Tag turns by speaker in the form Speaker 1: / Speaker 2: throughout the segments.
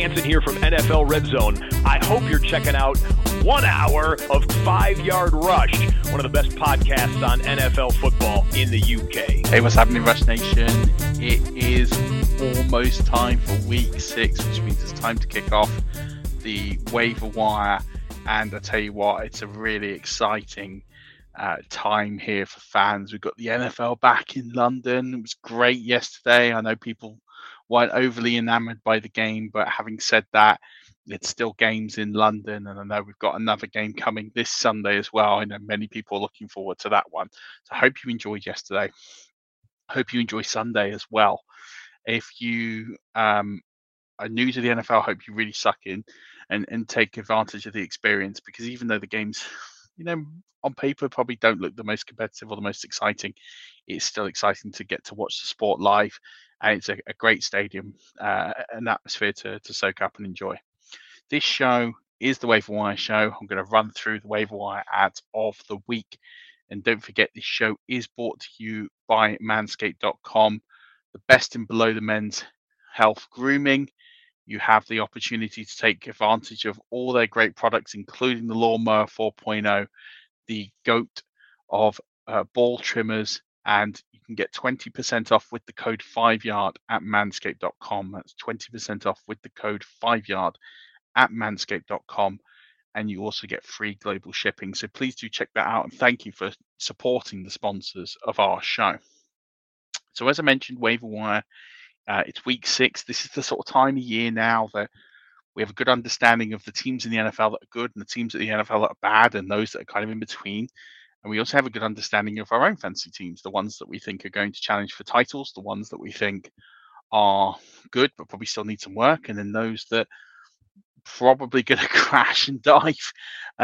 Speaker 1: Hansen here from NFL Red Zone. I hope you're checking out 1 hour of 5-Yard Rush, one of the best podcasts on NFL football in the UK.
Speaker 2: Hey, what's happening, Rush Nation? It is almost time for week 6, which means it's time to kick off the waiver wire. And I tell you what, it's a really exciting time here for fans. We've got the NFL back in London. It was great yesterday. I know people weren't overly enamored by the game, but having said that, it's still games in London, and I know we've got another game coming this Sunday as well. I know many people are looking forward to that one. So I hope you enjoyed yesterday. I hope you enjoy Sunday as well. If you are new to the NFL, I hope you really suck in and take advantage of the experience, because even though the games, on paper probably don't look the most competitive or the most exciting, it's still exciting to get to watch the sport live, and it's a great stadium, an atmosphere to soak up and enjoy. This show is the Waiver Wire show. I'm going to run through the Waiver Wire ads of the week, and don't forget this show is brought to you by Manscaped.com, the best in below the men's health grooming. You have the opportunity to take advantage of all their great products, including the Lawnmower 4.0, the GOAT of ball trimmers, and you can get 20% off with the code 5Yard at Manscaped.com. That's 20% off with the code 5Yard at Manscaped.com, and you also get free global shipping. So please do check that out, and thank you for supporting the sponsors of our show. So as I mentioned, Waiver Wire, it's week 6. This is the sort of time of year now that we have a good understanding of the teams in the NFL that are good and the teams in the NFL that are bad, and those that are kind of in between. And we also have a good understanding of our own fantasy teams, the ones that we think are going to challenge for titles, the ones that we think are good but probably still need some work, and then those that probably going to crash and dive,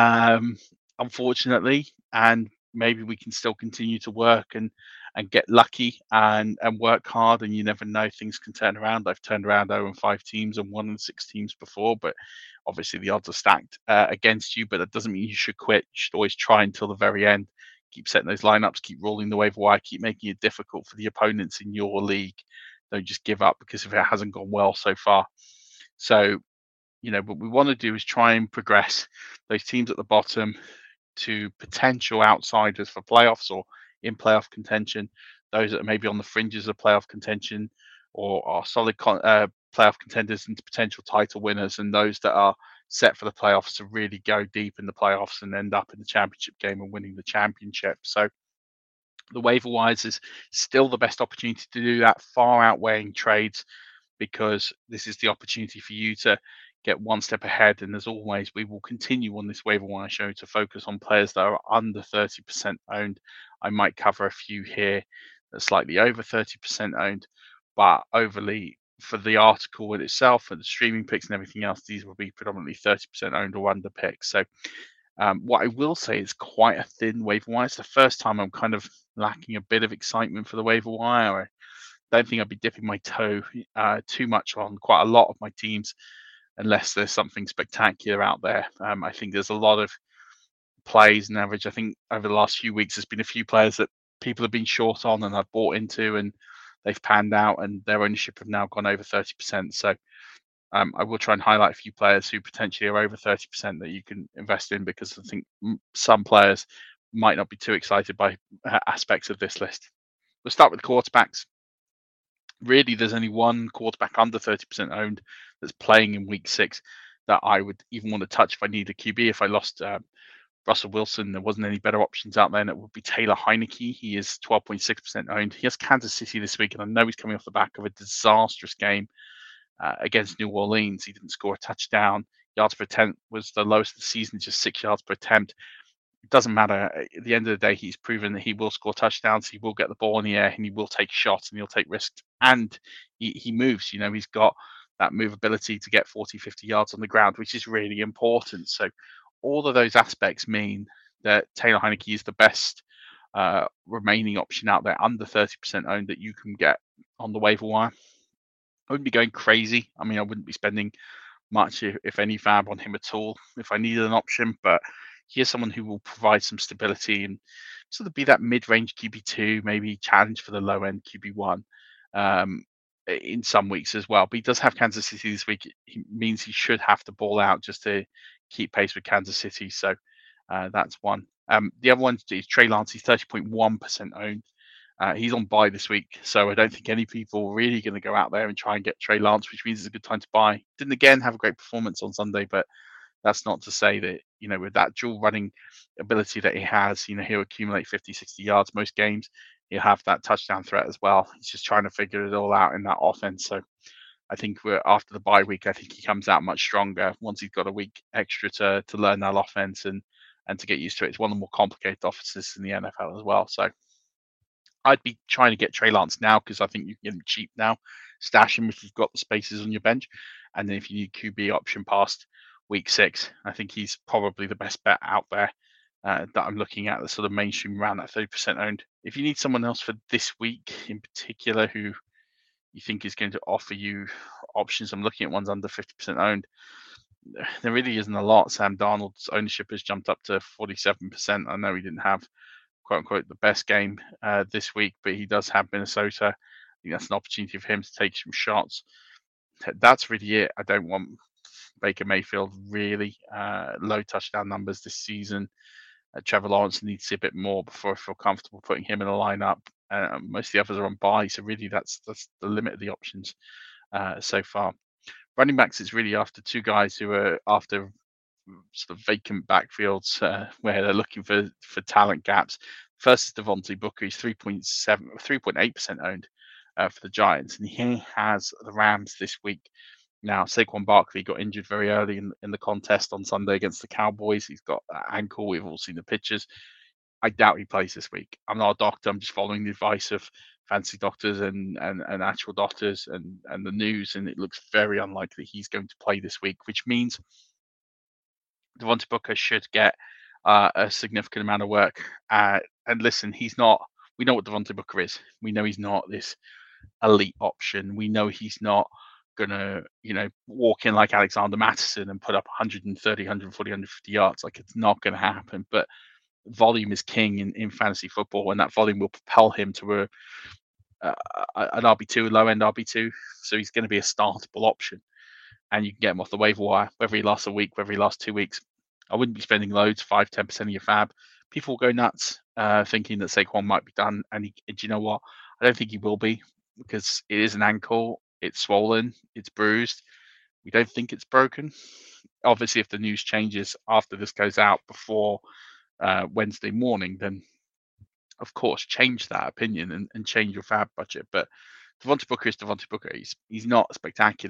Speaker 2: unfortunately. And maybe we can still continue to work and get lucky and work hard, and you never know, things can turn around. I've turned around 0-5 teams and 1-6 teams before, but obviously the odds are stacked against you, but that doesn't mean you should quit. You should always try until the very end. Keep setting those lineups, keep rolling the waiver wire, keep making it difficult for the opponents in your league. Don't just give up because if it hasn't gone well so far. So, what we want to do is try and progress those teams at the bottom to potential outsiders for playoffs or in playoff contention, those that are maybe on the fringes of playoff contention or are solid playoff contenders into potential title winners, and those that are set for the playoffs to really go deep in the playoffs and end up in the championship game and winning the championship. So the waiver wires is still the best opportunity to do that, far outweighing trades, because this is the opportunity for you to get one step ahead. And as always, we will continue on this waiver wire show to focus on players that are under 30% owned. I might cover a few here that are slightly over 30% owned, but overly for the article in itself and the streaming picks and everything else, these will be predominantly 30% owned or under picks. So what I will say is quite a thin waiver wire. It's the first time I'm kind of lacking a bit of excitement for the waiver wire. I don't think I'd be dipping my toe too much on quite a lot of my teams unless there's something spectacular out there. I think there's a lot of plays and average. I think over the last few weeks, there's been a few players that people have been short on and I've bought into, and they've panned out, and their ownership have now gone over 30%. So I will try and highlight a few players who potentially are over 30% that you can invest in, because I think some players might not be too excited by aspects of this list. We'll start with the quarterbacks. Really, there's only one quarterback under 30% owned that's playing in week 6 that I would even want to touch if I need a QB. If I lost Russell Wilson, there wasn't any better options out there, and it would be Taylor Heineke. He is 12.6% owned. He has Kansas City this week, and I know he's coming off the back of a disastrous game against New Orleans. He didn't score a touchdown. Yards per attempt was the lowest of the season, just 6 yards per attempt. It doesn't matter. At the end of the day, he's proven that he will score touchdowns. He will get the ball in the air, and he will take shots, and he'll take risks. And he moves. He's got that movability to get 40, 50 yards on the ground, which is really important. So all of those aspects mean that Taylor Heineke is the best remaining option out there under 30% owned that you can get on the waiver wire. I wouldn't be going crazy. I mean, I wouldn't be spending much, if any, fab on him at all if I needed an option, but he is someone who will provide some stability and sort of be that mid-range QB2, maybe challenge for the low-end QB1. in some weeks as well. But he does have Kansas City this week. He means he should have to ball out just to keep pace with Kansas City. So that's one. The other one is Trey Lance. He's 30.1% owned. He's on bye this week, so I don't think any people are really going to go out there and try and get Trey Lance, which means it's a good time to buy. Didn't again have a great performance on Sunday, but that's not to say that, with that dual running ability that he has, he'll accumulate 50, 60 yards most games. He'll have that touchdown threat as well. He's just trying to figure it all out in that offense. So I think we're after the bye week, I think he comes out much stronger once he's got a week extra to learn that offense and to get used to it. It's one of the more complicated offenses in the NFL as well. So I'd be trying to get Trey Lance now because I think you can get him cheap now. Stash him if you've got the spaces on your bench. And then if you need QB option past week 6, I think he's probably the best bet out there that I'm looking at, the sort of mainstream around that 30% owned. If you need someone else for this week in particular who you think is going to offer you options, I'm looking at ones under 50% owned. There really isn't a lot. Sam Darnold's ownership has jumped up to 47%. I know he didn't have quote unquote the best game this week, but he does have Minnesota. I think that's an opportunity for him to take some shots. That's really it. I don't want Baker Mayfield really low touchdown numbers this season. Trevor Lawrence needs to see a bit more before I feel comfortable putting him in a lineup. Most of the others are on bye, so really that's the limit of the options so far. Running backs, it's really after two guys who are after sort of vacant backfields where they're looking for talent gaps. First is Devontae Booker. He's 3.8% owned for the Giants, and he has the Rams this week. Now, Saquon Barkley got injured very early in the contest on Sunday against the Cowboys. He's got that ankle. We've all seen the pictures. I doubt he plays this week. I'm not a doctor. I'm just following the advice of fancy doctors and actual doctors and the news, and it looks very unlikely he's going to play this week, which means Devontae Booker should get a significant amount of work. And listen, he's not. We know what Devontae Booker is. We know he's not this elite option. We know he's not gonna, walk in like Alexander Mattison and put up 130, 140, 150 yards. Like, it's not going to happen. But volume is king in fantasy football, and that volume will propel him to an RB2, low end RB2. So he's going to be a startable option, and you can get him off the waiver wire, whether he lasts a week, whether he lasts 2 weeks. I wouldn't be spending loads, 5-10% of your fab. People will go nuts thinking that Saquon might be done, and do you know what? I don't think he will be, because it is an ankle. It's swollen. It's bruised. We don't think it's broken. Obviously, if the news changes after this goes out before Wednesday morning, then of course change that opinion and change your fab budget. But Devontae Booker is Devontae Booker. He's not spectacular.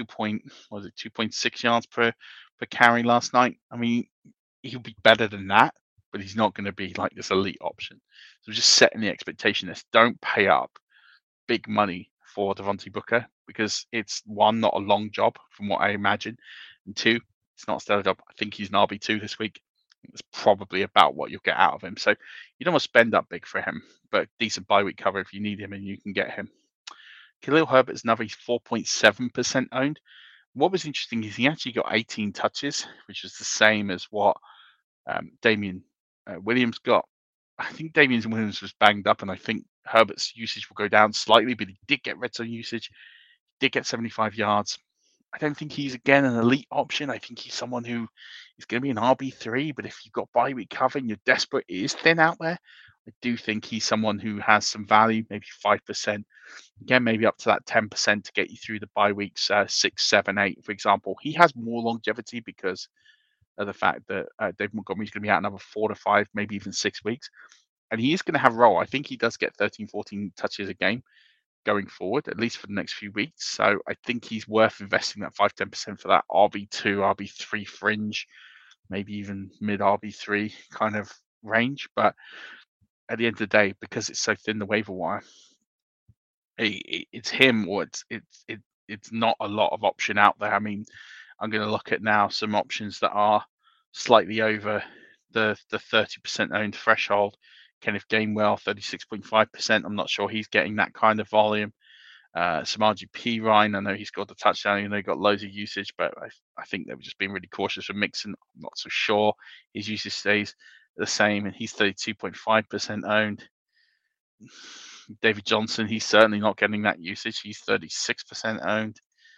Speaker 2: 2.6 yards per carry last night. I mean, he'll be better than that, but he's not going to be like this elite option. So just setting the expectation is don't pay up big money for Devontae Booker, because it's, one, not a long job from what I imagine, and two, it's not a stellar job. I think he's an RB2 this week. It's probably about what you'll get out of him. So you don't want to spend up big for him, but decent bye week cover if you need him and you can get him. Khalil Herbert is another. He's 4.7% owned. What was interesting is he actually got 18 touches, which is the same as what Damian Williams got. I think Damian Williams was banged up, and I think Herbert's usage will go down slightly, but he did get red zone usage. He did get 75 yards. I don't think he's, again, an elite option. I think he's someone who is going to be an RB3, but if you've got bye week cover and you're desperate, it is thin out there. I do think he's someone who has some value, maybe 5%. Again, maybe up to that 10% to get you through the bye weeks 6, 7, 8, for example. He has more longevity because of the fact that David Montgomery's going to be out another 4 to 5, maybe even 6 weeks. And he is going to have a role. I think he does get 13, 14 touches a game going forward, at least for the next few weeks. So I think he's worth investing that 5-10% for that RB2, RB3 fringe, maybe even mid RB3 kind of range. But at the end of the day, because it's so thin the waiver wire, it's him or it's not a lot of option out there. I mean, I'm going to look at now some options that are slightly over the 30% owned threshold. Kenneth Gainwell, 36.5%. I'm not sure he's getting that kind of volume. Samaje Perine, I know he scored the touchdown. He got loads of usage, but I think they were just being really cautious with Mixon. I'm not so sure his usage stays the same, and he's 32.5% owned. David Johnson, he's certainly not getting that usage. He's 36% owned.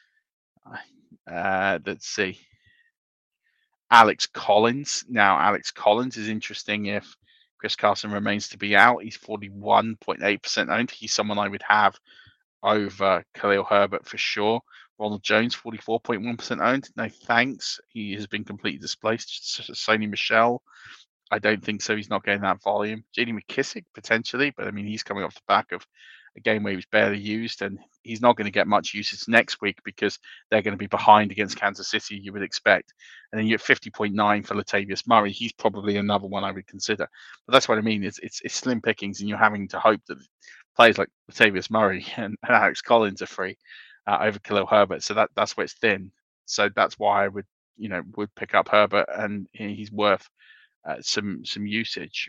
Speaker 2: Let's see. Alex Collins. Now, Alex Collins is interesting if Chris Carson remains to be out. He's 41.8% owned. He's someone I would have over Khalil Herbert for sure. Ronald Jones, 44.1% owned. No thanks. He has been completely displaced. Sony Michel, I don't think so. He's not getting that volume. JD McKissick, potentially, but I mean, he's coming off the back of a game where he was barely used, and he's not going to get much usage next week because they're going to be behind against Kansas City, you would expect. And then you're at 50.9 for Latavius Murray. He's probably another one I would consider. But that's what I mean. It's slim pickings, and you're having to hope that players like Latavius Murray and Alex Collins are free over Khalil Herbert. So that's where it's thin. So that's why I would pick up Herbert, and he's worth some usage.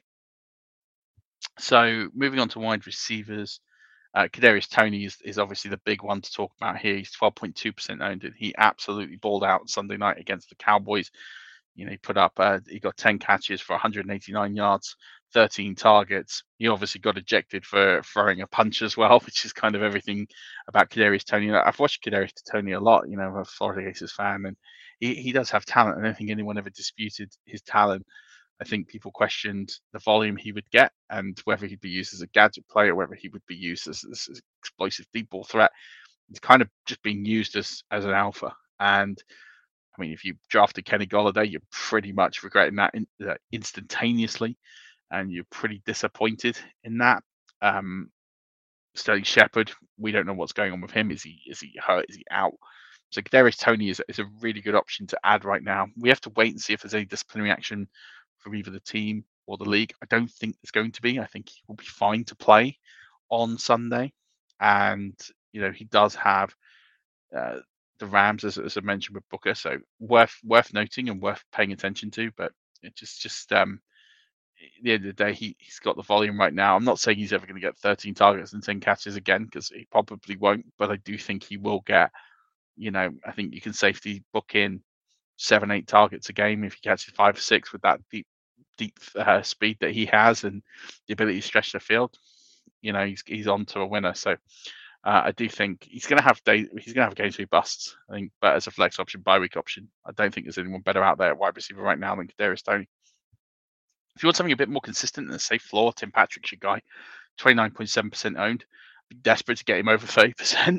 Speaker 2: So moving on to wide receivers, Kadarius Toney is obviously the big one to talk about here. He's 12.2% owned, and he absolutely balled out Sunday night against the Cowboys. He put up, he got 10 catches for 189 yards, 13 targets. He obviously got ejected for throwing a punch as well, which is kind of everything about Kadarius Toney. I've watched Kadarius Toney a lot. I'm a Florida Gators fan, and he does have talent. I don't think anyone ever disputed his talent. I think people questioned the volume he would get and whether he'd be used as a gadget player, whether he would be used as this explosive deep ball threat. He's kind of just being used as an alpha. And I mean, if you drafted Kenny Golladay, you're pretty much regretting that instantaneously, and you're pretty disappointed in that. Sterling Shepard, we don't know what's going on with him. Is he hurt? Is he out? So Kadarius Toney is a really good option to add right now. We have to wait and see if there's any disciplinary action from either the team or the league. I don't think there's going to be. I think he will be fine to play on Sunday. And, he does have the Rams, as I mentioned, with Booker. So worth noting and worth paying attention to. But it just at the end of the day, he's got the volume right now. I'm not saying he's ever going to get 13 targets and 10 catches again, because he probably won't. But I do think he will get, I think you can safely book in 7-8 targets a game if he catches 5 or 6 with that deep speed that he has and the ability to stretch the field. He's on to a winner. So I do think he's going to have games where he busts. I think, but as a flex option, bye week option, I don't think there's anyone better out there at wide receiver right now than Kadarius Toney. If you want something a bit more consistent and a safe floor, Tim Patrick's your guy. 29.7% owned. Desperate to get him over 30%.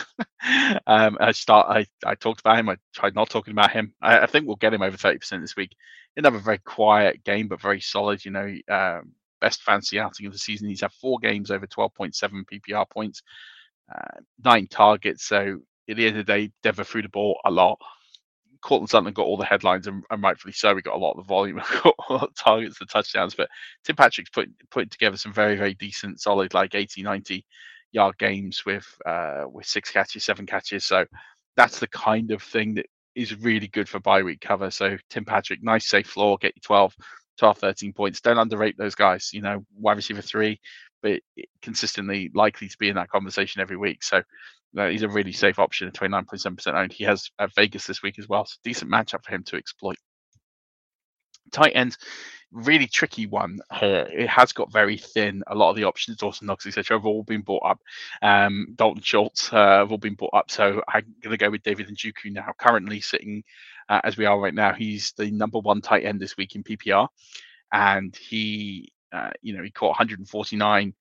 Speaker 2: I talked about him. I tried not talking about him. I think we'll get him over 30% this week. He'll have a very quiet game, but very solid. Best fantasy outing of the season. He's had 4 games over 12.7 PPR points, 9 targets. So at the end of the day, Denver threw the ball a lot. Cortland Sutton got all the headlines, and rightfully so. We got a lot of the volume, got a lot of targets and touchdowns. But Tim Patrick's putting together some very, very decent, solid, like 80, 90 yard games with 6 catches, 7 catches. So that's the kind of thing that is really good for bye week cover. So Tim Patrick, nice safe floor, get you 12, 13 points. Don't underrate those guys. Wide receiver 3, but consistently likely to be in that conversation every week. So he's a really safe option at 29.7% owned. He has Vegas this week as well. So decent matchup for him to exploit. Tight end, really tricky one here. It has got very thin. A lot of the options, Dawson Knox, etc., have all been bought up. Dalton Schultz have all been bought up. So I'm going to go with David Njoku now. Currently sitting, as we are right now, he's the number 1 tight end this week in PPR. And he caught 149,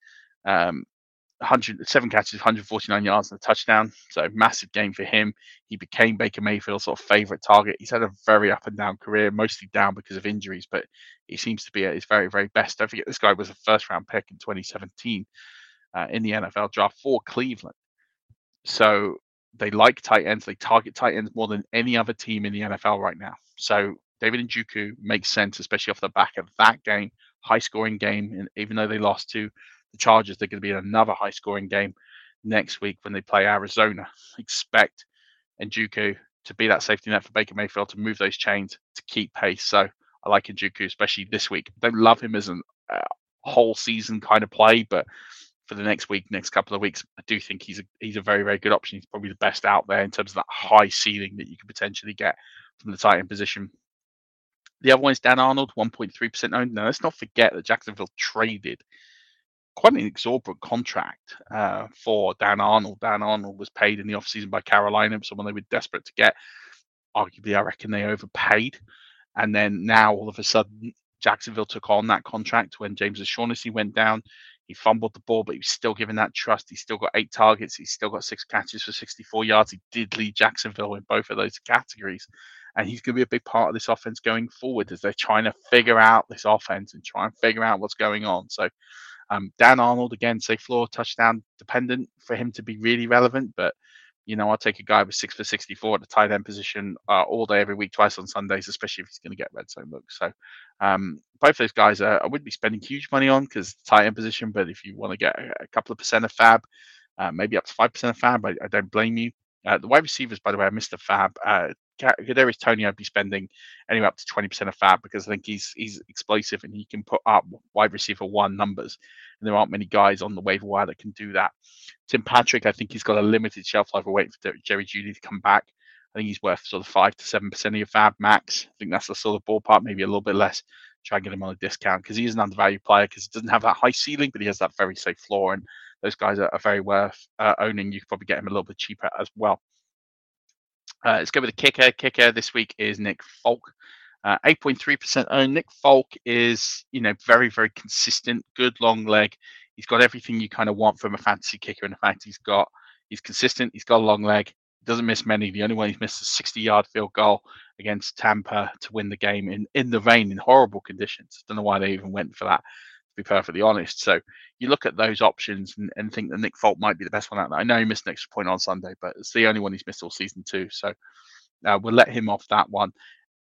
Speaker 2: 107 catches, 149 yards and a touchdown. So massive game for him. He became Baker Mayfield's sort of favorite target. He's had a very up and down career, mostly down because of injuries, but he seems to be at his very, very best. Don't forget, this guy was a first-round pick in 2017 in the NFL draft for Cleveland. So they like tight ends. They target tight ends more than any other team in the NFL right now. So David Njoku makes sense, especially off the back of that game, high-scoring game. And even though they lost to the Chargers, they're going to be in another high-scoring game next week when they play Arizona. Expect Njoku to be that safety net for Baker Mayfield, to move those chains, to keep pace. So I like Njoku, especially this week. Don't love him as a whole season kind of play, but for the next couple of weeks, I do think he's a very, very good option. He's probably the best out there in terms of that high ceiling that you could potentially get from the tight end position. The other one is Dan Arnold, 1.3% owned. Now, let's not forget that Jacksonville traded quite an exorbitant contract for Dan Arnold. Dan Arnold was paid in the offseason by Carolina, someone they were desperate to get. Arguably, I reckon they overpaid. And then now all of a sudden, Jacksonville took on that contract when James O'Shaughnessy went down. He fumbled the ball, but he was still given that trust. He's still got 8 targets. He's still got 6 catches for 64 yards. He did lead Jacksonville in both of those categories. And he's going to be a big part of this offense going forward as they're trying to figure out this offense and try and figure out what's going on. So Dan Arnold, again, say floor touchdown dependent for him to be really relevant. But, I'll take a guy with 6 for 64 at the tight end position all day, every week, twice on Sundays, especially if he's going to get red zone looks. So both those guys I wouldn't be spending huge money on because tight end position. But if you want to get a couple of percent of fab, maybe up to 5% of fab, I don't blame you. The wide receivers, by the way, I missed the fab. Kadarius Toney, I'd be spending anywhere up to 20% of fab because I think he's explosive and he can put up wide receiver 1 numbers. And there aren't many guys on the waiver wire that can do that. Tim Patrick, I think he's got a limited shelf life. We're waiting for Jerry Jeudy to come back. I think he's worth sort of 5 to 7% of your fab max. I think that's the sort of ballpark, maybe a little bit less. Try and get him on a discount because he is an undervalued player because he doesn't have that high ceiling, but he has that very safe floor. And those guys are very worth owning. You could probably get him a little bit cheaper as well. Let's go with the kicker. Kicker this week is Nick Folk. 8.3% owned. Nick Folk is, very, very consistent, good long leg. He's got everything you kind of want from a fantasy kicker. In fact, he's consistent. He's got a long leg. He doesn't miss many. The only one he's missed is a 60-yard field goal against Tampa to win the game in the rain in horrible conditions. Don't know why they even went for that, to be perfectly honest. So you look at those options and think that Nick Folk might be the best one out there. I know he missed an extra point on Sunday, but it's the only one he's missed all season too. So we'll let him off that one.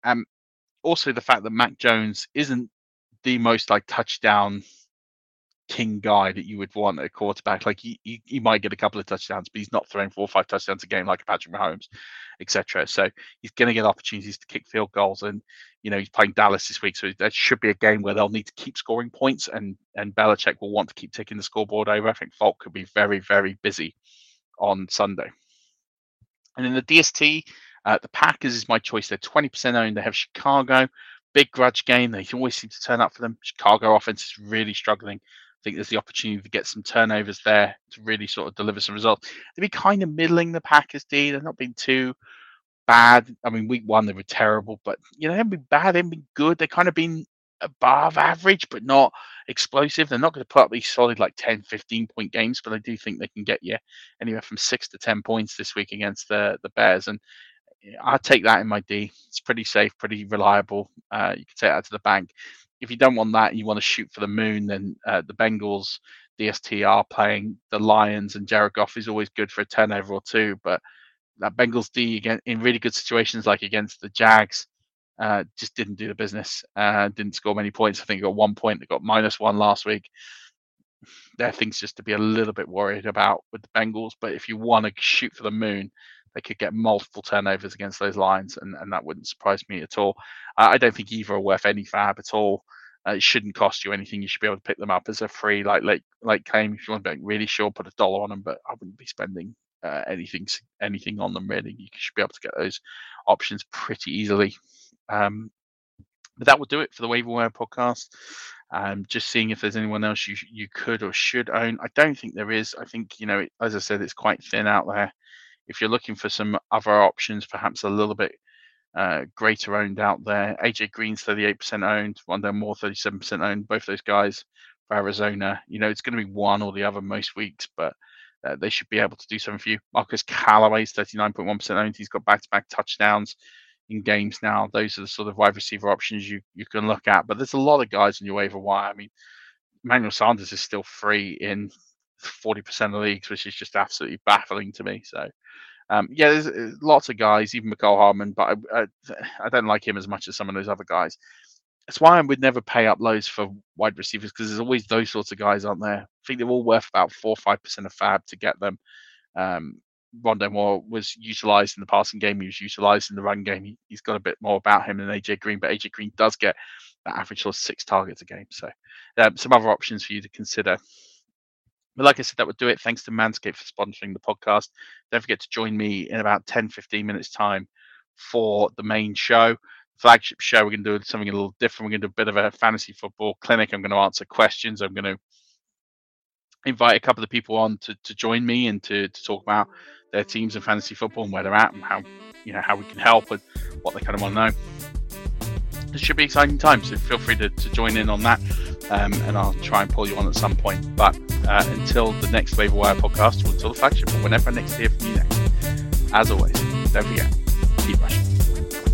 Speaker 2: Also, the fact that Mac Jones isn't the most touchdown king guy that you would want at a quarterback. He might get a couple of touchdowns, but he's not throwing 4 or 5 touchdowns a game like Patrick Mahomes, etc. So he's going to get opportunities to kick field goals, and he's playing Dallas this week, so that should be a game where they'll need to keep scoring points, and Belichick will want to keep ticking the scoreboard over. I think Folk could be very, very busy on Sunday. And in the DST, the Packers is my choice. They're 20% owned. They have Chicago, big grudge game. They always seem to turn up for them. Chicago offense is really struggling. I think there's the opportunity to get some turnovers there to really sort of deliver some results. They've been kind of middling, the Packers, D. They've not been too bad. I mean, week 1, they were terrible, but, they haven't been bad. They haven't been good. They've kind of been above average, but not explosive. They're not going to put up these solid 10, 15-point games, but I do think they can get you anywhere from 6 to 10 points this week against the Bears. And I'll take that in my D. It's pretty safe, pretty reliable. You can take that to the bank. If you don't want that and you want to shoot for the moon, then the Bengals DST are playing the Lions, and Jared Goff is always good for a turnover or 2. But that Bengals D, again, in really good situations like against the Jags, just didn't do the business. Didn't score many points. I think it got 1 point. They got -1 last week. There are things just to be a little bit worried about with the Bengals. But if you want to shoot for the moon, they could get multiple turnovers against those Lions, and that wouldn't surprise me at all. I don't think either are worth any fab at all. It shouldn't cost you anything. You should be able to pick them up as a free late claim if you want to be really sure. Put $1 on them, but I wouldn't be spending anything on them really. You should be able to get those options pretty easily. But that will do it for the Waiver Wire podcast. Just seeing if there's anyone else you could or should own. I don't think there is. I think as I said, it's quite thin out there. If you're looking for some other options, perhaps a little bit greater owned out there, AJ Green's 38% owned, Rondale Moore 37% owned. Both those guys for Arizona. It's going to be one or the other most weeks, but they should be able to do something for you. Marcus Callaway's 39.1% owned. He's got back-to-back touchdowns in games now. Those are the sort of wide receiver options you can look at. But there's a lot of guys on your waiver wire. I mean, Emmanuel Sanders is still free in 40% of leagues, which is just absolutely baffling to me. So, there's lots of guys, even Mecole Hardman, but I don't like him as much as some of those other guys. That's why I would never pay up loads for wide receivers, because there's always those sorts of guys, aren't there? I think they're all worth about 4 or 5% of fab to get them. Rondale Moore was utilized in the passing game. He was utilized in the run game. He's got a bit more about him than AJ Green, but AJ Green does get that average of 6 targets a game. So some other options for you to consider. But like I said, that would do it. Thanks to Manscaped for sponsoring the podcast. Don't forget to join me in about 10-15 minutes time for the main show. Flagship show, we're going to do something a little different. We're going to do a bit of a fantasy football clinic. I'm going to answer questions. I'm going to invite a couple of people on to join me and to talk about their teams in fantasy football and where they're at and how we can help and what they kind of want to know. It should be exciting times, so feel free to join in on that, and I'll try and pull you on at some point. But until the next Waiver Wire podcast, or until the flagship, or whenever I next hear from you next, as always, don't forget, keep rushing.